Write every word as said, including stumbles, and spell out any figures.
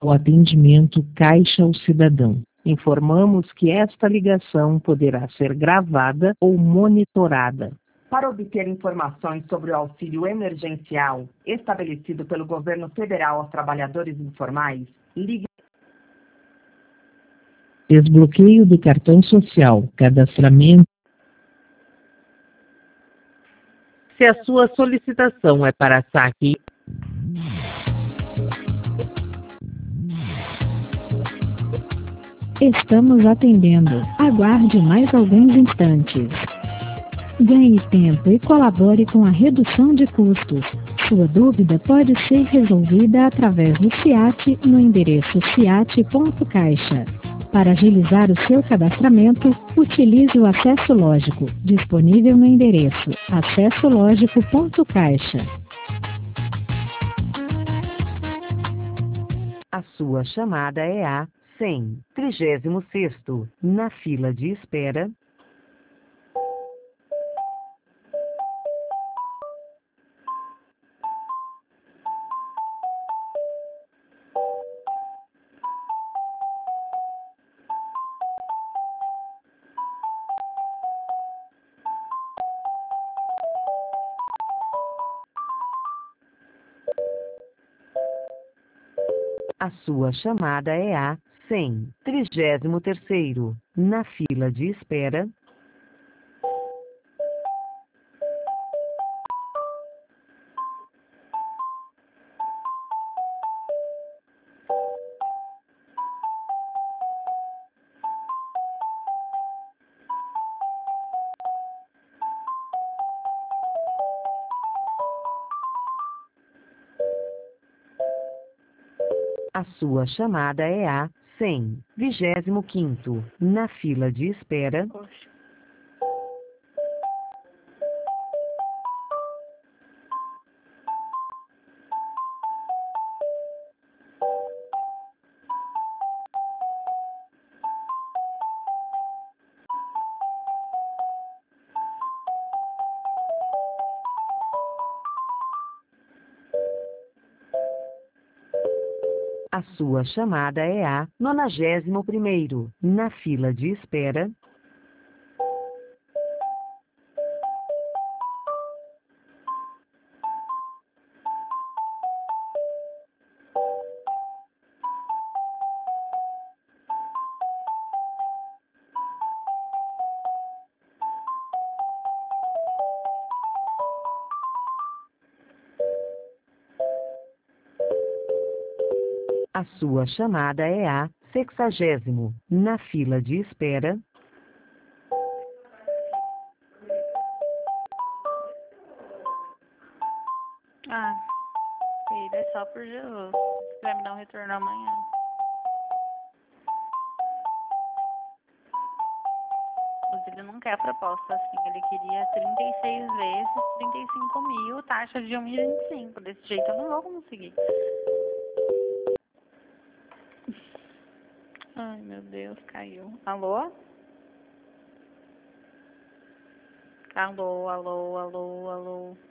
O atendimento Caixa ao Cidadão. Informamos que esta ligação poderá ser gravada ou monitorada. Para obter informações sobre o auxílio emergencial estabelecido pelo governo federal aos trabalhadores informais, ligue. Desbloqueio do cartão social, cadastramento. Se a sua solicitação é para saque. Estamos atendendo. Aguarde mais alguns instantes. Ganhe tempo e colabore com a redução de custos. Sua dúvida pode ser resolvida através do SIAT no endereço siat ponto caixa. Para agilizar o seu cadastramento, utilize o acesso lógico, disponível no endereço acesso lógico ponto caixa. A sua chamada é a cem, trigésimo sexto, na fila de espera. A sua chamada é a cem, trigésimo terceiro, na fila de espera. A sua chamada é a cem, vigésimo quinto, na fila de espera. A sua chamada é a nonagésimo primeiro, na fila de espera. A sua chamada é a sexagésimo, na fila de espera. Ah, filho, é só por Jesus. Você vai me dar um retorno amanhã. Mas ele não quer a proposta assim. Ele queria trinta e seis vezes, trinta e cinco mil, taxa de um vírgula vinte e cinco. Desse jeito eu não vou conseguir. Ai, meu Deus, caiu. Alô? Alô, alô, alô, alô.